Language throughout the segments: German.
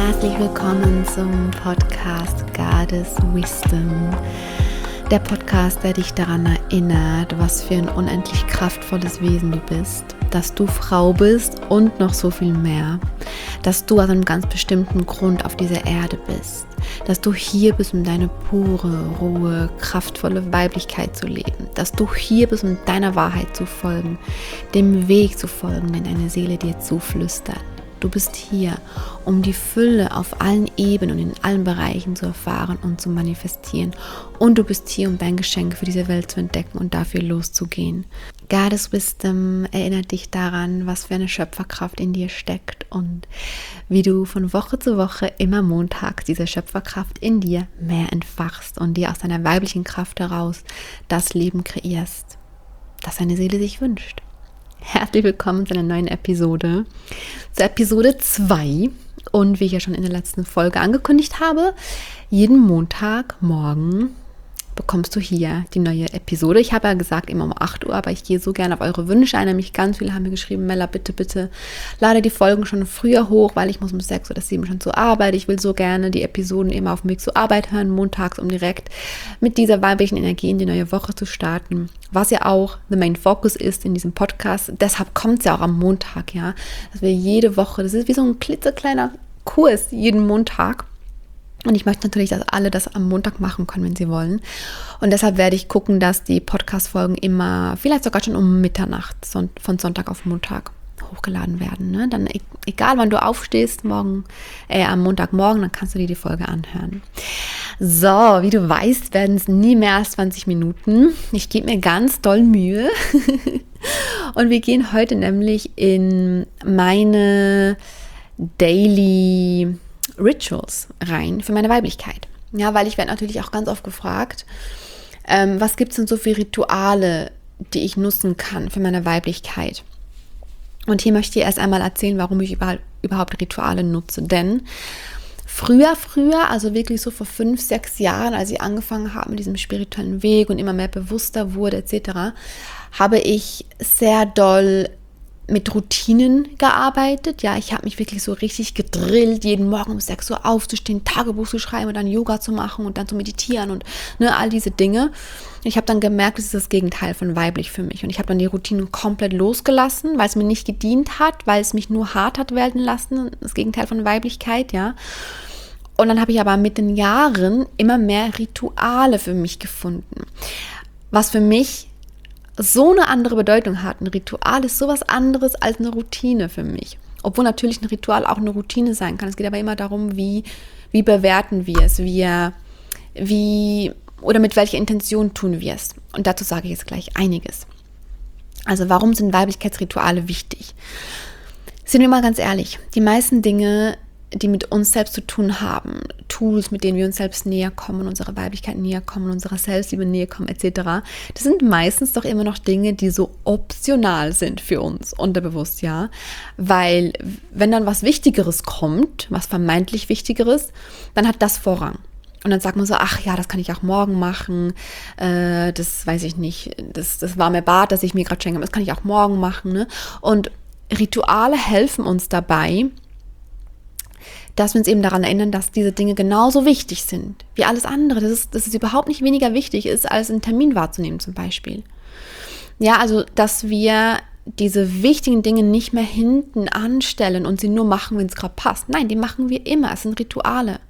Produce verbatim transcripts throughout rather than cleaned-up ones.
Herzlich willkommen zum Podcast Goddess Wisdom. Der Podcast, der dich daran erinnert, was für ein unendlich kraftvolles Wesen du bist, dass du Frau bist und noch so viel mehr, dass du aus einem ganz bestimmten Grund auf dieser Erde bist, dass du hier bist, um deine pure, rohe, kraftvolle Weiblichkeit zu leben, dass du hier bist, um deiner Wahrheit zu folgen, dem Weg zu folgen, den deine Seele dir zuflüstert. Du bist hier, um die Fülle auf allen Ebenen und in allen Bereichen zu erfahren und zu manifestieren. Und du bist hier, um dein Geschenk für diese Welt zu entdecken und dafür loszugehen. Goddess Wisdom erinnert dich daran, was für eine Schöpferkraft in dir steckt und wie du von Woche zu Woche immer montags diese Schöpferkraft in dir mehr entfachst und dir aus deiner weiblichen Kraft heraus das Leben kreierst, das deine Seele sich wünscht. Herzlich willkommen zu einer neuen Episode, zur Episode zwei, und wie ich ja schon in der letzten Folge angekündigt habe, jeden Montagmorgen bekommst du hier die neue Episode. Ich habe ja gesagt, immer um acht Uhr, aber ich gehe so gerne auf eure Wünsche ein. Nämlich ganz viele haben mir geschrieben, Mella, bitte, bitte lade die Folgen schon früher hoch, weil ich muss um sechs oder sieben schon zur Arbeit. Ich will so gerne die Episoden immer auf dem Weg zur Arbeit hören, montags, um direkt mit dieser weiblichen Energie in die neue Woche zu starten. Was ja auch the main focus ist in diesem Podcast. Deshalb kommt es ja auch am Montag, ja, dass wir jede Woche, das ist wie so ein klitzekleiner Kurs jeden Montag. Und ich möchte natürlich, dass alle das am Montag machen können, wenn sie wollen. Und deshalb werde ich gucken, dass die Podcast-Folgen immer, vielleicht sogar schon um Mitternacht, von Sonntag auf Montag hochgeladen werden. Ne? Dann e- egal, wann du aufstehst, morgen, äh, am Montagmorgen, dann kannst du dir die Folge anhören. So, wie du weißt, werden es nie mehr als zwanzig Minuten. Ich gebe mir ganz doll Mühe. Und wir gehen heute nämlich in meine Daily Rituals rein für meine Weiblichkeit. Ja, weil ich werde natürlich auch ganz oft gefragt, ähm, was gibt es denn so für Rituale, die ich nutzen kann für meine Weiblichkeit? Und hier möchte ich erst einmal erzählen, warum ich überhaupt, überhaupt Rituale nutze. Denn früher, früher, also wirklich so vor fünf, sechs Jahren, als ich angefangen habe mit diesem spirituellen Weg und immer mehr bewusster wurde et cetera, habe ich sehr doll mit Routinen gearbeitet. Ja, ich habe mich wirklich so richtig gedrillt, jeden Morgen um sechs Uhr aufzustehen, Tagebuch zu schreiben und dann Yoga zu machen und dann zu meditieren und ne, all diese Dinge. Ich habe dann gemerkt, das ist das Gegenteil von weiblich für mich. Und ich habe dann die Routinen komplett losgelassen, weil es mir nicht gedient hat, weil es mich nur hart hat werden lassen. Das Gegenteil von Weiblichkeit, ja. Und dann habe ich aber mit den Jahren immer mehr Rituale für mich gefunden. Was für mich so eine andere Bedeutung hat. Ein Ritual ist sowas anderes als eine Routine für mich. Obwohl natürlich ein Ritual auch eine Routine sein kann. Es geht aber immer darum, wie, wie bewerten wir es, wie, wie oder mit welcher Intention tun wir es. Und dazu sage ich jetzt gleich einiges. Also warum sind Weiblichkeitsrituale wichtig? Sind wir mal ganz ehrlich, die meisten Dinge, die mit uns selbst zu tun haben, Tools, mit denen wir uns selbst näher kommen, unserer Weiblichkeit näher kommen, unserer Selbstliebe näher kommen et cetera, das sind meistens doch immer noch Dinge, die so optional sind für uns, unterbewusst, ja, weil wenn dann was Wichtigeres kommt, was vermeintlich Wichtigeres, dann hat das Vorrang. Und dann sagt man so, ach ja, das kann ich auch morgen machen, äh, das weiß ich nicht, das, das warme Bad, das ich mir gerade schenke, das kann ich auch morgen machen, ne? Und Rituale helfen uns dabei, dass wir uns eben daran erinnern, dass diese Dinge genauso wichtig sind wie alles andere. Das ist, dass es überhaupt nicht weniger wichtig ist, als einen Termin wahrzunehmen zum Beispiel. Ja, also, dass wir diese wichtigen Dinge nicht mehr hinten anstellen und sie nur machen, wenn es gerade passt. Nein, die machen wir immer. Es sind Rituale.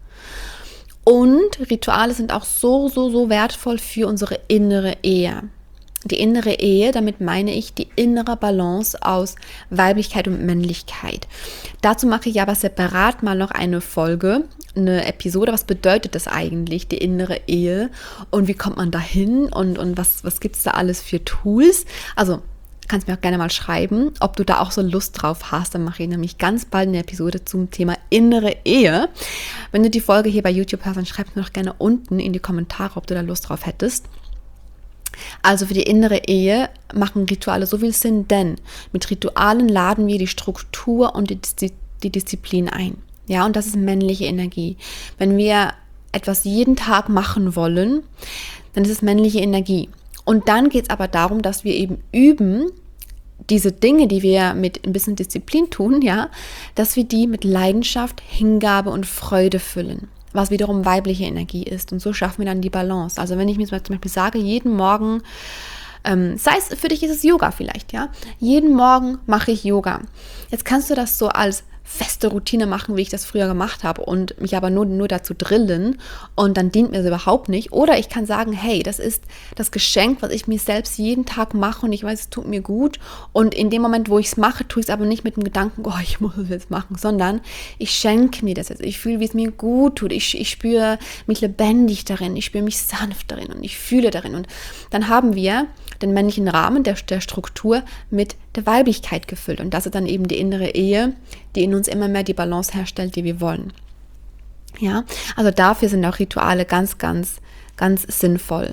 Und Rituale sind auch so, so, so wertvoll für unsere innere Ehe. Die innere Ehe, damit meine ich die innere Balance aus Weiblichkeit und Männlichkeit. Dazu mache ich aber separat mal noch eine Folge, eine Episode. Was bedeutet das eigentlich, die innere Ehe? Und wie kommt man dahin? Und, und was, was gibt es da alles für Tools? Also kannst mir auch gerne mal schreiben, ob du da auch so Lust drauf hast. Dann mache ich nämlich ganz bald eine Episode zum Thema innere Ehe. Wenn du die Folge hier bei YouTube hörst, dann schreib mir doch gerne unten in die Kommentare, ob du da Lust drauf hättest. Also für die innere Ehe machen Rituale so viel Sinn, denn mit Ritualen laden wir die Struktur und die, die Disziplin ein. Ja, und das ist männliche Energie. Wenn wir etwas jeden Tag machen wollen, dann ist es männliche Energie. Und dann geht es aber darum, dass wir eben üben, diese Dinge, die wir mit ein bisschen Disziplin tun, ja, dass wir die mit Leidenschaft, Hingabe und Freude füllen, was wiederum weibliche Energie ist. Und so schaffen wir dann die Balance. Also wenn ich mir zum Beispiel sage, jeden Morgen, ähm, sei es für dich ist es Yoga vielleicht, ja, jeden Morgen mache ich Yoga. Jetzt kannst du das so als feste Routine machen, wie ich das früher gemacht habe und mich aber nur, nur dazu drillen und dann dient mir das überhaupt nicht. Oder ich kann sagen, hey, das ist das Geschenk, was ich mir selbst jeden Tag mache und ich weiß, es tut mir gut und in dem Moment, wo ich es mache, tue ich es aber nicht mit dem Gedanken, oh, ich muss es jetzt machen, sondern ich schenke mir das jetzt. Ich fühle, wie es mir gut tut. Ich, ich spüre mich lebendig darin, ich spüre mich sanft darin und ich fühle darin. Und dann haben wir den männlichen Rahmen der, der Struktur mit der Weiblichkeit gefüllt. Und das ist dann eben die innere Ehe, die in uns immer mehr die Balance herstellt, die wir wollen. Ja, also dafür sind auch Rituale ganz, ganz, ganz sinnvoll.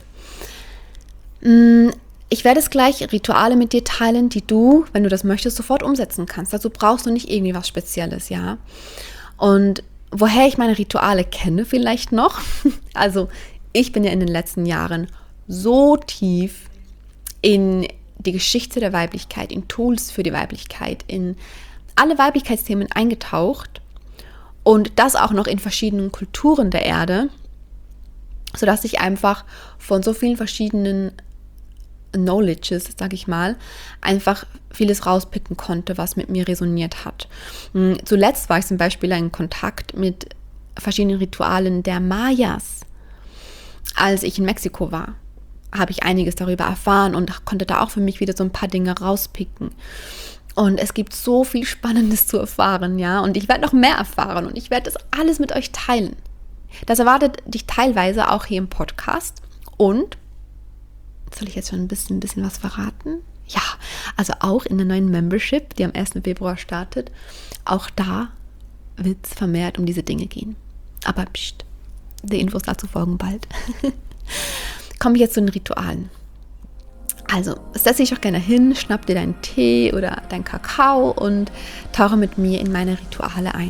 Ich werde es gleich Rituale mit dir teilen, die du, wenn du das möchtest, sofort umsetzen kannst. Dazu brauchst du nicht irgendwie was Spezielles, ja. Und woher ich meine Rituale kenne vielleicht noch, also ich bin ja in den letzten Jahren so tief in die Geschichte der Weiblichkeit, in Tools für die Weiblichkeit, in alle Weiblichkeitsthemen eingetaucht und das auch noch in verschiedenen Kulturen der Erde, sodass ich einfach von so vielen verschiedenen Knowledges, sage ich mal, einfach vieles rauspicken konnte, was mit mir resoniert hat. Zuletzt war ich zum Beispiel in Kontakt mit verschiedenen Ritualen der Mayas, als ich in Mexiko war. Habe ich einiges darüber erfahren und konnte da auch für mich wieder so ein paar Dinge rauspicken. Und es gibt so viel Spannendes zu erfahren, ja. Und ich werde noch mehr erfahren und ich werde das alles mit euch teilen. Das erwartet dich teilweise auch hier im Podcast. Und, soll ich jetzt schon ein bisschen, ein bisschen was verraten? Ja, also auch in der neuen Membership, die am ersten Februar startet, auch da wird es vermehrt um diese Dinge gehen. Aber pst, die Infos dazu folgen bald. Komme ich jetzt zu den Ritualen. Also, setze dich auch gerne hin, schnapp dir deinen Tee oder deinen Kakao und tauche mit mir in meine Rituale ein.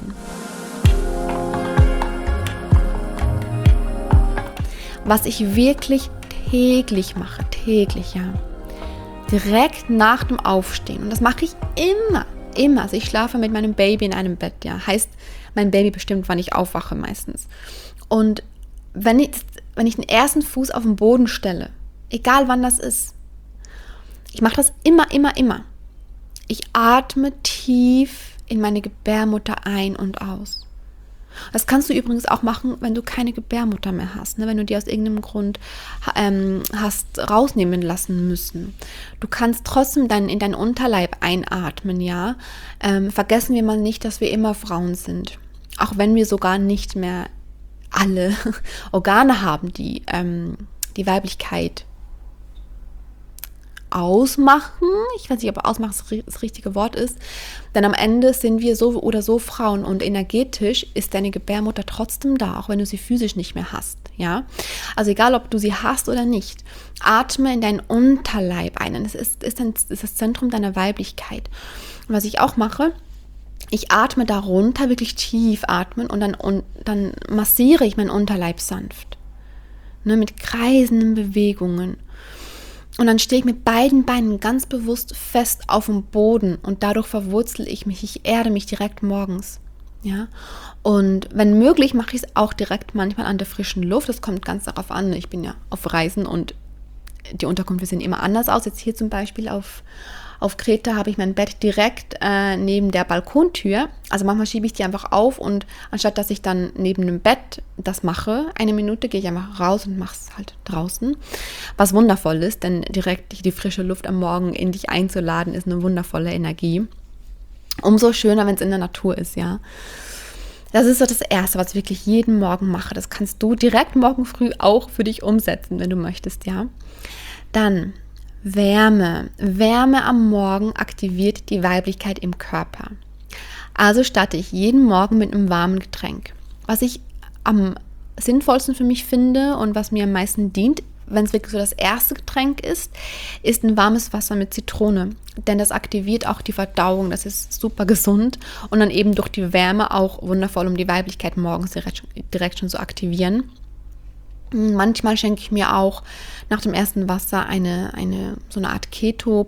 Was ich wirklich täglich mache, täglich, ja, direkt nach dem Aufstehen, und das mache ich immer, immer, also ich schlafe mit meinem Baby in einem Bett, ja, heißt, mein Baby bestimmt, wann ich aufwache meistens. Und wenn ich, wenn ich den ersten Fuß auf den Boden stelle, egal wann das ist, ich mache das immer, immer, immer. Ich atme tief in meine Gebärmutter ein und aus. Das kannst du übrigens auch machen, wenn du keine Gebärmutter mehr hast, ne? Wenn du die aus irgendeinem Grund ähm, hast rausnehmen lassen müssen. Du kannst trotzdem dann in deinen Unterleib einatmen, ja. Ähm, vergessen wir mal nicht, dass wir immer Frauen sind. Auch wenn wir sogar nicht mehr alle Organe haben, die ähm, die Weiblichkeit ausmachen. Ich weiß nicht, ob ausmachen das richtige Wort ist. Denn am Ende sind wir so oder so Frauen und energetisch ist deine Gebärmutter trotzdem da, auch wenn du sie physisch nicht mehr hast. Ja? Also egal, ob du sie hast oder nicht. Atme in deinen Unterleib ein. Das ist, ist, ein, ist das Zentrum deiner Weiblichkeit. Und was ich auch mache, ich atme darunter, wirklich tief atmen und dann, und dann massiere ich meinen Unterleib sanft. Ne, mit kreisenden Bewegungen. Und dann stehe ich mit beiden Beinen ganz bewusst fest auf dem Boden und dadurch verwurzel ich mich, ich erde mich direkt morgens. Ja? Und wenn möglich, mache ich es auch direkt manchmal an der frischen Luft. Das kommt ganz darauf an. Ich bin ja auf Reisen und die Unterkünfte sehen immer anders aus. Jetzt hier zum Beispiel auf, auf Kreta habe ich mein Bett direkt äh, neben der Balkontür. Also manchmal schiebe ich die einfach auf und anstatt, dass ich dann neben dem Bett das mache, eine Minute gehe ich einfach raus und mache es halt draußen. Was wundervoll ist, denn direkt die frische Luft am Morgen in dich einzuladen, ist eine wundervolle Energie. Umso schöner, wenn es in der Natur ist, ja. Das ist so das Erste, was ich wirklich jeden Morgen mache. Das kannst du direkt morgen früh auch für dich umsetzen, wenn du möchtest, ja. Dann Wärme. Wärme am Morgen aktiviert die Weiblichkeit im Körper. Also starte ich jeden Morgen mit einem warmen Getränk. Was ich am sinnvollsten für mich finde und was mir am meisten dient, wenn es wirklich so das erste Getränk ist, ist ein warmes Wasser mit Zitrone. Denn das aktiviert auch die Verdauung, das ist super gesund und dann eben durch die Wärme auch wundervoll, um die Weiblichkeit morgens direkt, direkt schon zu aktivieren. Manchmal schenke ich mir auch nach dem ersten Wasser eine, eine so eine Art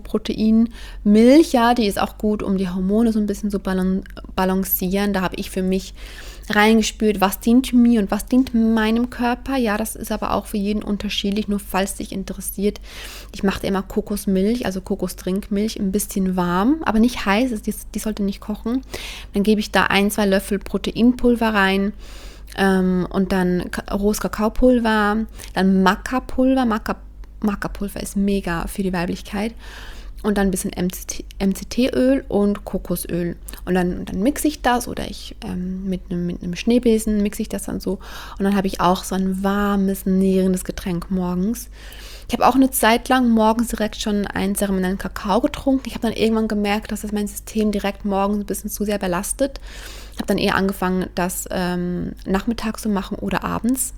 Keto-Protein-Milch. Ja, die ist auch gut, um die Hormone so ein bisschen zu balancieren. Da habe ich für mich reingespürt, was dient mir und was dient meinem Körper. Ja, das ist aber auch für jeden unterschiedlich, nur falls dich interessiert. Ich mache immer Kokosmilch, also Kokostrinkmilch, ein bisschen warm, aber nicht heiß, die, die sollte nicht kochen. Dann gebe ich da ein, zwei Löffel Proteinpulver rein. Ähm, und dann rohes Kakaopulver, dann Maca-Pulver. Maca, Maca-Pulver ist mega für die Weiblichkeit. Und dann ein bisschen M C T-Öl und Kokosöl. Und dann, dann mixe ich das oder ich ähm, mit einem mit einem Schneebesen mixe ich das dann so. Und dann habe ich auch so ein warmes, nährendes Getränk morgens. Ich habe auch eine Zeit lang morgens direkt schon einen zeremoniellen Kakao getrunken. Ich habe dann irgendwann gemerkt, dass das mein System direkt morgens ein bisschen zu sehr belastet. Ich habe dann eher angefangen, das ähm, nachmittags zu machen oder abends.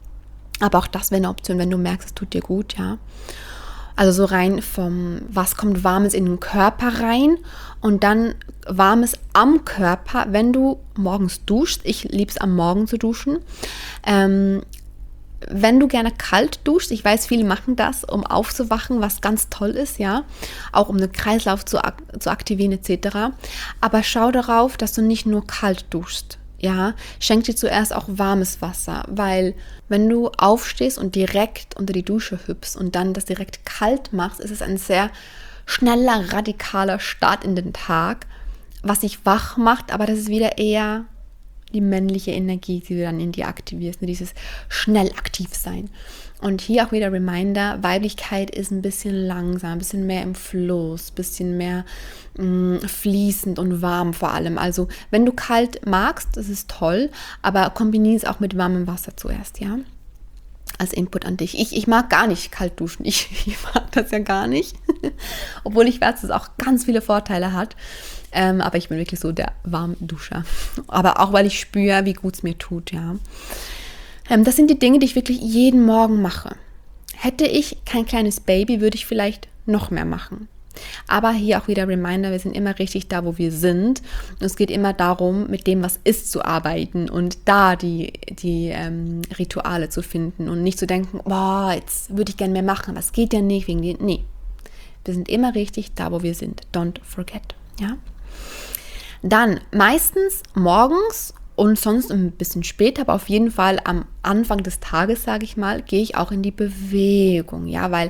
Aber auch das wäre eine Option, wenn du merkst, es tut dir gut, ja. Also so rein vom, was kommt Warmes in den Körper rein und dann Warmes am Körper, wenn du morgens duschst. Ich liebe es am Morgen zu duschen. Ähm, wenn du gerne kalt duschst, ich weiß, viele machen das, um aufzuwachen, was ganz toll ist, ja, auch um den Kreislauf zu, ak- zu aktivieren et cetera. Aber schau darauf, dass du nicht nur kalt duschst. Ja, schenk dir zuerst auch warmes Wasser, weil wenn du aufstehst und direkt unter die Dusche hüpfst und dann das direkt kalt machst, ist es ein sehr schneller, radikaler Start in den Tag, was dich wach macht, aber das ist wieder eher die männliche Energie, die du dann in dir aktivierst, dieses schnell aktiv sein. Und hier auch wieder Reminder, Weiblichkeit ist ein bisschen langsam, ein bisschen mehr im Fluss, ein bisschen mehr mh, fließend und warm vor allem. Also wenn du kalt magst, das ist toll, aber kombiniere es auch mit warmem Wasser zuerst, ja. Als Input an dich. Ich, ich mag gar nicht kalt duschen. Ich, ich mag das ja gar nicht. Obwohl ich weiß, dass es auch ganz viele Vorteile hat. Ähm, aber ich bin wirklich so der Warmduscher. Aber auch, weil ich spüre, wie gut es mir tut, ja. Ähm, das sind die Dinge, die ich wirklich jeden Morgen mache. Hätte ich kein kleines Baby, würde ich vielleicht noch mehr machen. Aber hier auch wieder Reminder, wir sind immer richtig da, wo wir sind. Und es geht immer darum, mit dem, was ist, zu arbeiten und da die, die ähm, Rituale zu finden und nicht zu denken, boah, jetzt würde ich gerne mehr machen, aber es geht ja nicht wegen dir. Nee, wir sind immer richtig da, wo wir sind. Don't forget, ja. Dann meistens morgens und sonst ein bisschen später, aber auf jeden Fall am Anfang des Tages, sage ich mal, gehe ich auch in die Bewegung, ja, weil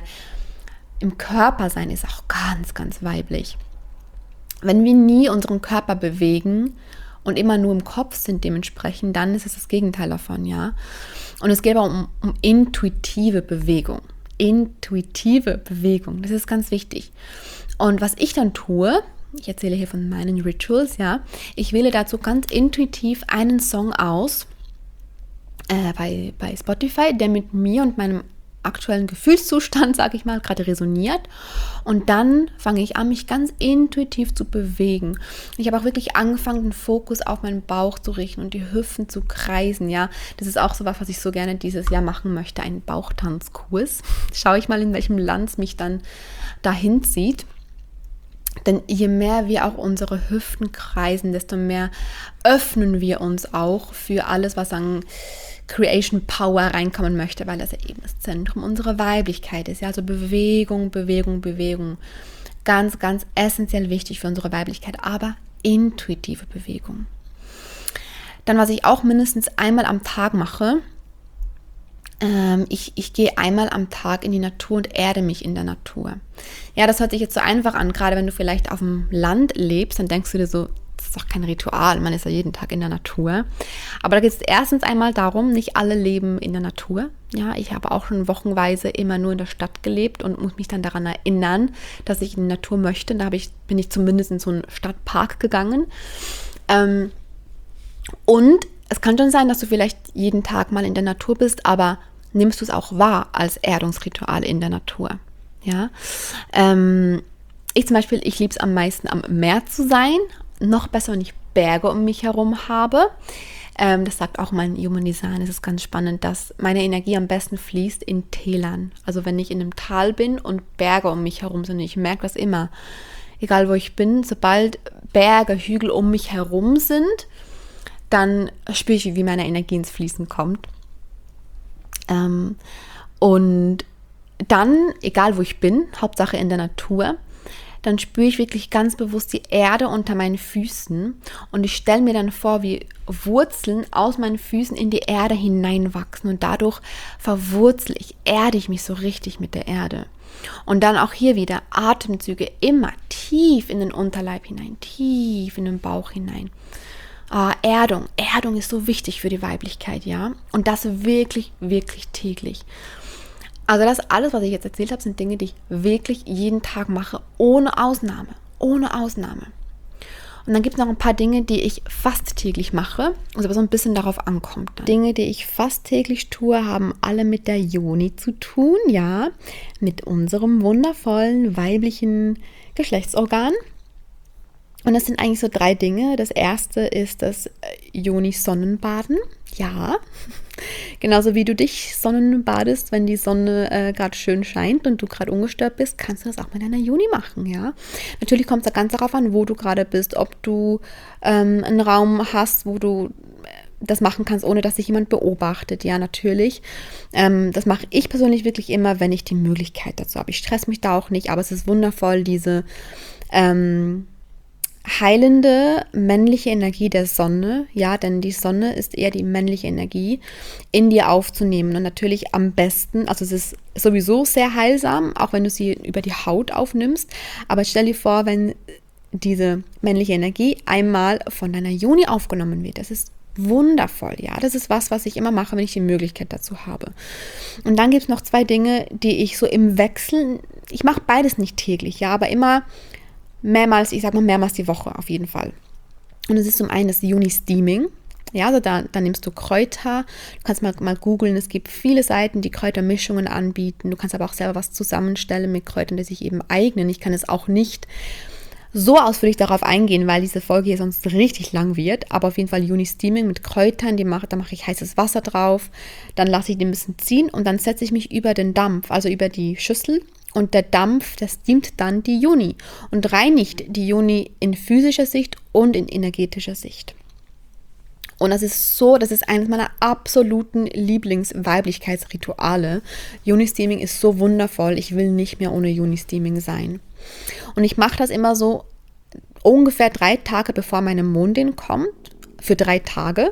im Körper sein ist auch ganz, ganz weiblich. Wenn wir nie unseren Körper bewegen und immer nur im Kopf sind dementsprechend, dann ist es das Gegenteil davon, ja. Und es geht aber um, um intuitive Bewegung. Intuitive Bewegung, das ist ganz wichtig. Und was ich dann tue, ich erzähle hier von meinen Rituals, ja, ich wähle dazu ganz intuitiv einen Song aus äh, bei, bei Spotify, der mit mir und meinem aktuellen Gefühlszustand, sage ich mal, gerade resoniert. Und dann fange ich an, mich ganz intuitiv zu bewegen. Ich habe auch wirklich angefangen, den Fokus auf meinen Bauch zu richten und die Hüften zu kreisen. Ja, das ist auch so was, was ich so gerne dieses Jahr machen möchte, einen Bauchtanzkurs. Schaue ich mal, in welchem Land es mich dann dahin zieht. Denn je mehr wir auch unsere Hüften kreisen, desto mehr öffnen wir uns auch für alles, was an Creation Power reinkommen möchte, weil das ja eben das Zentrum unserer Weiblichkeit ist. Ja, also Bewegung, Bewegung, Bewegung. Ganz, ganz essentiell wichtig für unsere Weiblichkeit, aber intuitive Bewegung. Dann, was ich auch mindestens einmal am Tag mache, ähm, ich, ich gehe einmal am Tag in die Natur und erde mich in der Natur. Ja, das hört sich jetzt so einfach an, gerade wenn du vielleicht auf dem Land lebst, dann denkst du dir so, das ist doch kein Ritual, man ist ja jeden Tag in der Natur. Aber da geht es erstens einmal darum, nicht alle leben in der Natur. Ja, ich habe auch schon wochenweise immer nur in der Stadt gelebt und muss mich dann daran erinnern, dass ich in die Natur möchte. Da habe ich, bin ich zumindest in so einen Stadtpark gegangen. Ähm, und es kann schon sein, dass du vielleicht jeden Tag mal in der Natur bist, aber nimmst du es auch wahr als Erdungsritual in der Natur. Ja, ähm, ich zum Beispiel, ich liebe es am meisten am Meer zu sein. Noch besser, wenn ich Berge um mich herum habe. Ähm, das sagt auch mein Human Design. Es ist ganz spannend, dass meine Energie am besten fließt in Tälern. Also wenn ich in einem Tal bin und Berge um mich herum sind. Ich merke das immer. Egal wo ich bin, sobald Berge, Hügel um mich herum sind, dann spüre ich, wie meine Energie ins Fließen kommt. Ähm, und dann, egal wo ich bin, Hauptsache in der Natur, dann spüre ich wirklich ganz bewusst die Erde unter meinen Füßen und ich stelle mir dann vor, wie Wurzeln aus meinen Füßen in die Erde hineinwachsen und dadurch verwurzle ich, erde ich mich so richtig mit der Erde. Und dann auch hier wieder Atemzüge immer tief in den Unterleib hinein, tief in den Bauch hinein. Ah, Erdung, Erdung ist so wichtig für die Weiblichkeit, ja, und das wirklich, wirklich täglich. Also das alles, was ich jetzt erzählt habe, sind Dinge, die ich wirklich jeden Tag mache, ohne Ausnahme, ohne Ausnahme. Und dann gibt es noch ein paar Dinge, die ich fast täglich mache, was aber so ein bisschen darauf ankommt. Dann. Dinge, die ich fast täglich tue, haben alle mit der Yoni zu tun, ja, mit unserem wundervollen weiblichen Geschlechtsorgan. Und das sind eigentlich so drei Dinge. Das erste ist das Yoni-Sonnenbaden. Ja, genauso wie du dich Sonnenbadest, wenn die Sonne äh, gerade schön scheint und du gerade ungestört bist, kannst du das auch mit deiner Yoni machen, ja. Natürlich kommt es da ganz darauf an, wo du gerade bist, ob du ähm, einen Raum hast, wo du das machen kannst, ohne dass sich jemand beobachtet. Ja, natürlich. Ähm, das mache ich persönlich wirklich immer, wenn ich die Möglichkeit dazu habe. Ich stress mich da auch nicht, aber es ist wundervoll, diese ähm, heilende männliche Energie der Sonne, ja, denn die Sonne ist eher die männliche Energie, in dir aufzunehmen und natürlich am besten, also es ist sowieso sehr heilsam, auch wenn du sie über die Haut aufnimmst, aber stell dir vor, wenn diese männliche Energie einmal von deiner Yoni aufgenommen wird, das ist wundervoll, ja, das ist was, was ich immer mache, wenn ich die Möglichkeit dazu habe. Und dann gibt es noch zwei Dinge, die ich so im Wechsel, ich mache beides nicht täglich, ja, aber immer mehrmals, ich sag mal mehrmals die Woche auf jeden Fall. Und es ist zum einen das Yoni-Steaming. Ja, also da, da nimmst du Kräuter, du kannst mal, mal googeln, es gibt viele Seiten, die Kräutermischungen anbieten. Du kannst aber auch selber was zusammenstellen mit Kräutern, die sich eben eignen. Ich kann es auch nicht so ausführlich darauf eingehen, weil diese Folge hier sonst richtig lang wird. Aber auf jeden Fall Yoni-Steaming mit Kräutern, die mache, da mache ich heißes Wasser drauf, dann lasse ich den ein bisschen ziehen und dann setze ich mich über den Dampf, also über die Schüssel. Und der Dampf, der steamt dann die Yoni und reinigt die Yoni in physischer Sicht und in energetischer Sicht. Und das ist so, das ist eines meiner absoluten Lieblingsweiblichkeitsrituale. Yoni-Steaming ist so wundervoll. Ich will nicht mehr ohne Yoni-Steaming sein. Und ich mache das immer so ungefähr drei Tage bevor meine Mondin kommt. Für drei Tage.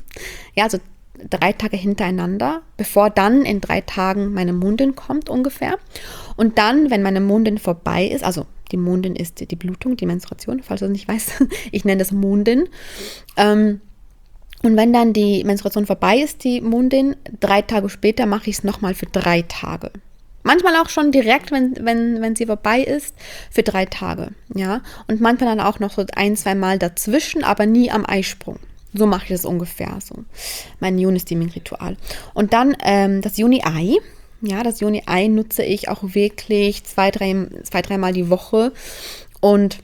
Ja, also drei Tage hintereinander, bevor dann in drei Tagen meine Mondin kommt ungefähr. Und dann, wenn meine Mondin vorbei ist, also die Mondin ist die Blutung, die Menstruation, falls du das nicht weißt, ich nenne das Mondin. Ähm, und wenn dann die Menstruation vorbei ist, die Mondin, drei Tage später mache ich es nochmal für drei Tage. Manchmal auch schon direkt, wenn, wenn, wenn sie vorbei ist, für drei Tage. Ja? Und manchmal dann auch noch so ein, zwei Mal dazwischen, aber nie am Eisprung. So mache ich das ungefähr, so mein Yoni-Steaming-Ritual. Und dann ähm, das Yoni-Ei. Ja, das Yoni-Ei nutze ich auch wirklich zwei, drei, zwei, dreimal die Woche. Und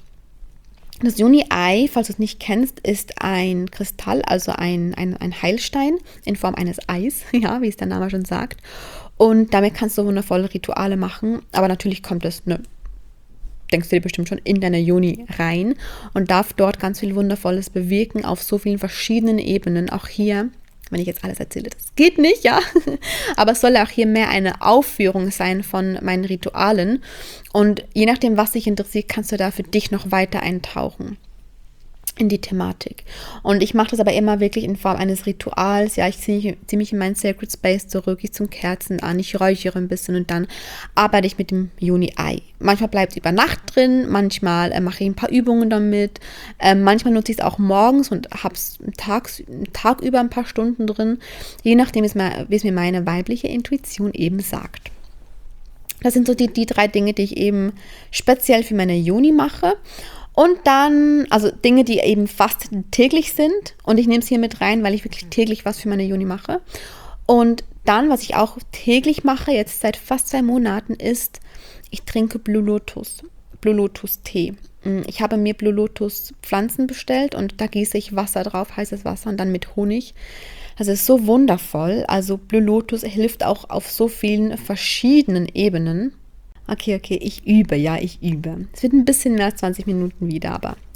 das Yoni-Ei, falls du es nicht kennst, ist ein Kristall, also ein, ein, ein Heilstein in Form eines Eis, ja, wie es der Name schon sagt. Und damit kannst du wundervolle Rituale machen. Aber natürlich kommt es, ne, denkst du dir bestimmt schon in deine Yoni rein und darf dort ganz viel Wundervolles bewirken auf so vielen verschiedenen Ebenen. Auch hier, wenn ich jetzt alles erzähle, das geht nicht, ja, aber es soll auch hier mehr eine Aufführung sein von meinen Ritualen und je nachdem, was dich interessiert, kannst du da für dich noch weiter eintauchen in die Thematik. Und ich mache das aber immer wirklich in Form eines Rituals. Ja, ich ziehe zieh mich in meinen Sacred Space zurück, ich zum Kerzen an, ich räuchere ein bisschen und dann arbeite ich mit dem Yoni-Ei. Manchmal bleibt es über Nacht drin, manchmal äh, mache ich ein paar Übungen damit, äh, manchmal nutze ich es auch morgens und habe es tags, Tag über ein paar Stunden drin, je nachdem, wie es mir meine weibliche Intuition eben sagt. Das sind so die, die drei Dinge, die ich eben speziell für meine Yoni mache. Und dann, also Dinge, die eben fast täglich sind. Und ich nehme es hier mit rein, weil ich wirklich täglich was für meine Yoni mache. Und dann, was ich auch täglich mache, jetzt seit fast zwei Monaten, ist, ich trinke Blue Lotus, Blue Lotus Tee. Ich habe mir Blue Lotus Pflanzen bestellt und da gieße ich Wasser drauf, heißes Wasser und dann mit Honig. Das ist so wundervoll. Also Blue Lotus hilft auch auf so vielen verschiedenen Ebenen. Okay, okay, ich übe, ja, ich übe. Es wird ein bisschen mehr als zwanzig Minuten wieder, aber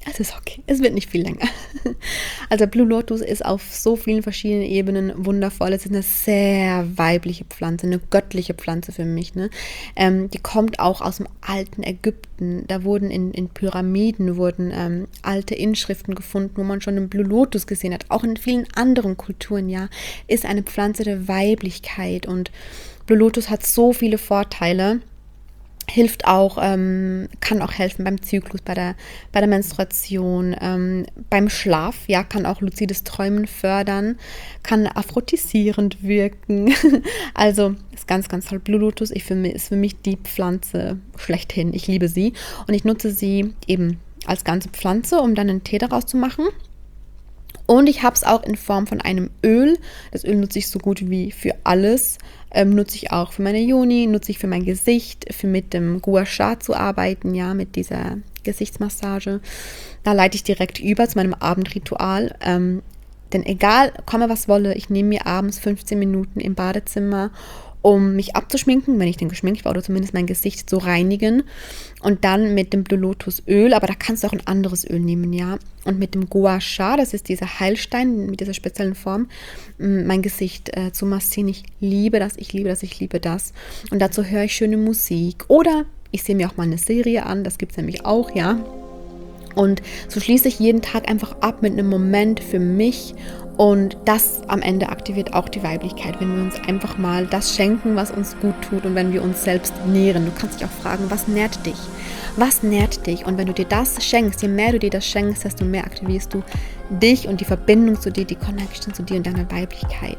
Es ist okay, es wird nicht viel länger. Also Blue Lotus ist auf so vielen verschiedenen Ebenen wundervoll. Es ist eine sehr weibliche Pflanze, eine göttliche Pflanze für mich. Ne? Ähm, die kommt auch aus dem alten Ägypten. Da wurden in, in Pyramiden wurden ähm, alte Inschriften gefunden, wo man schon den Blue Lotus gesehen hat. Auch in vielen anderen Kulturen, ja, ist eine Pflanze der Weiblichkeit. Und Blue Lotus hat so viele Vorteile. Hilft auch, ähm, kann auch helfen beim Zyklus, bei der, bei der Menstruation, ähm, beim Schlaf, ja, kann auch luzides Träumen fördern, kann aphrodisierend wirken. Also ist ganz, ganz toll. Blue Lotus ich für mich, ist für mich die Pflanze schlechthin. Ich liebe sie und ich nutze sie eben als ganze Pflanze, um dann einen Tee daraus zu machen. Und ich habe es auch in Form von einem Öl. Das Öl nutze ich so gut wie für alles. Ähm, nutze ich auch für meine Yoni, nutze ich für mein Gesicht, für mit dem Gua Sha zu arbeiten, ja, mit dieser Gesichtsmassage. Da leite ich direkt über zu meinem Abendritual. Ähm, denn egal, komme was wolle, ich nehme mir abends fünfzehn Minuten im Badezimmer, um mich abzuschminken, wenn ich denn geschminkt war, oder zumindest mein Gesicht zu reinigen. Und dann mit dem Blue Lotus Öl, aber da kannst du auch ein anderes Öl nehmen, ja. Und mit dem Gua Sha, das ist dieser Heilstein mit dieser speziellen Form, mein Gesicht äh, zu massieren. Ich liebe das, ich liebe das, ich liebe das. Und dazu höre ich schöne Musik. Oder ich sehe mir auch mal eine Serie an, das gibt es nämlich auch, ja. Und so schließe ich jeden Tag einfach ab mit einem Moment für mich. Und das am Ende aktiviert auch die Weiblichkeit, wenn wir uns einfach mal das schenken, was uns gut tut und wenn wir uns selbst nähren. Du kannst dich auch fragen, was nährt dich? Was nährt dich? Und wenn du dir das schenkst, je mehr du dir das schenkst, desto mehr aktivierst du dich und die Verbindung zu dir, die Connection zu dir und deiner Weiblichkeit.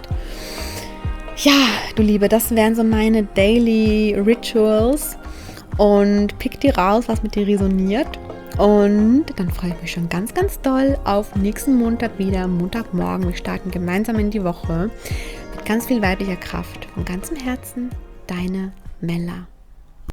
Ja, du Liebe, das wären so meine Daily Rituals. Und pick dir raus, was mit dir resoniert. Und dann freue ich mich schon ganz, ganz doll auf nächsten Montag wieder, Montagmorgen. Wir starten gemeinsam in die Woche mit ganz viel weiblicher Kraft. Von ganzem Herzen, deine Mella.